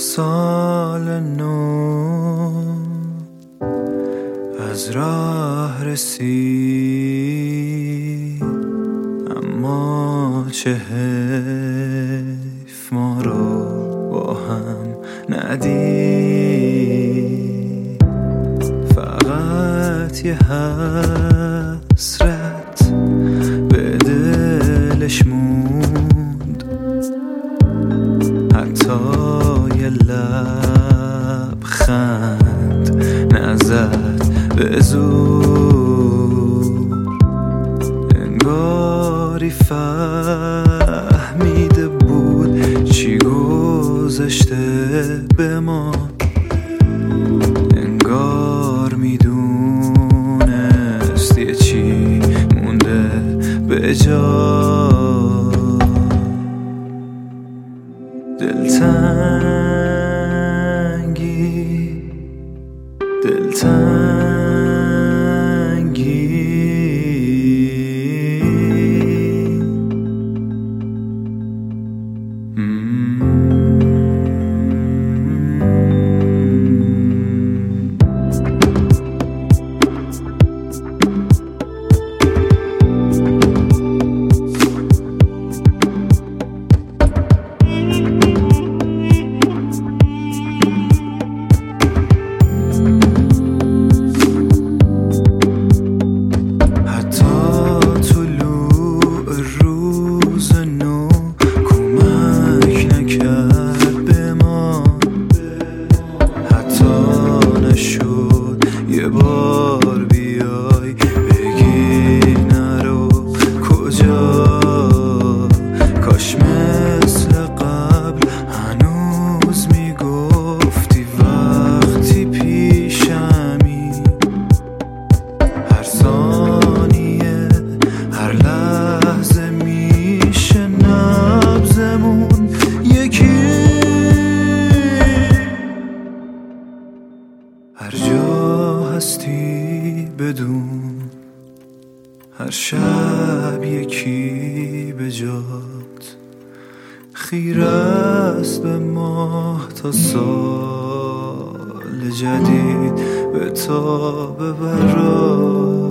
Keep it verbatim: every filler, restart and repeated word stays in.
سال نو از راه رسید، اما چه حیف ما رو با هم ندید. فقط یه حسرت به دلش موند، حتی یه لبخند نزد به زور. انگاری فهمیده بود چی گذشته به ما، انگار میدونست یه چی مونده به جا. دلتنگی دلتنگی یه بار بیای بگی نرو کجا. کاش مثل قبل هنوز میگفتی وقتی پیشمی. هر ثانیه هر لحظه میشه نبضمون یکی. هر جا هستی بدون هر شب یکی به جات خیره است به ماه تا سال جدید به تابه برات.